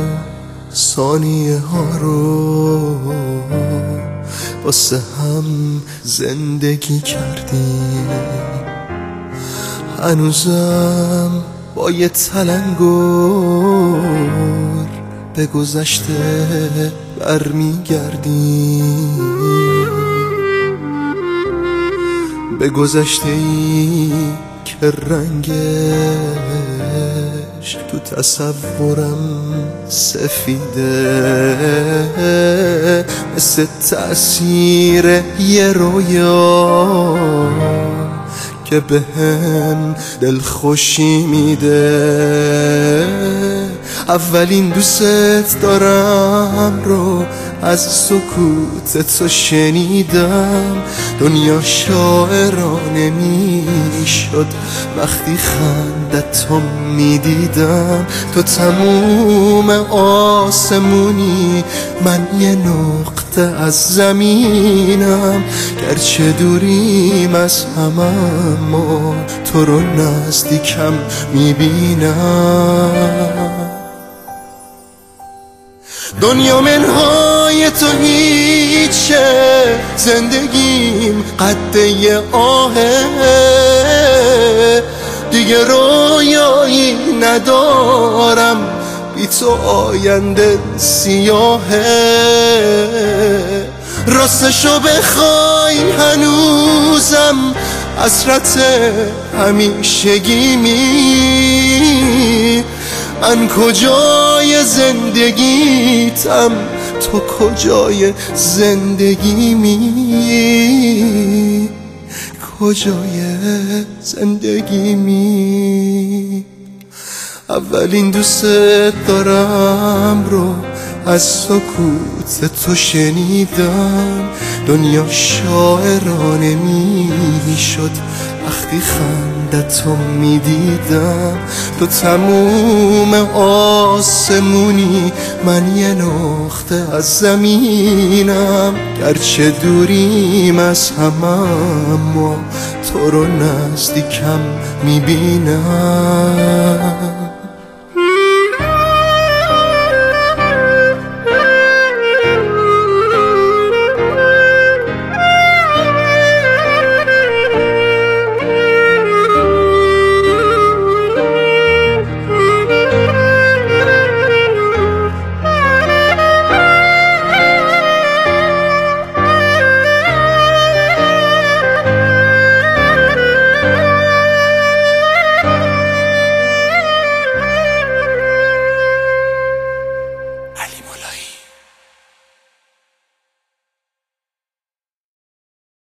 ثانیه ها رو واسه هم زندگی کردیم. هنوزم با یه تلنگر به گذشته برمیگردیم، به گذشته‌ای که رنگش تو تصورم سفیده، مثل تأثیر یه رویا که به هم دلخوشی میده. اولین دوست دارم رو از سکوت تو شنیدم. دنیا شاعرانه میشد وقتی خندت تو میدیدم. تو تموم آسمونی، من یه نقطه از زمینم. گرچه دوریم از هم اما تو رو نزدیکم میبینم. دنیا منهای تو هیچه، زندگیم قده یه آهه. دیگه رویایی ندارم، بی تو آینده سیاهه. راستشو بخوای هنوزم حسرت همیشگیمی. من کجای زندگیتم، تو کجای زندگیمی، کجای زندگیمی. اولین دوست دارم رو از سکوت تو شنیدم. دنیا شاعرانه میشد وقتی خندت تو میدیدم. تو تموم آسمونی، من یه نقطه از زمینم. گرچه دوریم از هم اما تو رو نزدیکم میبینم.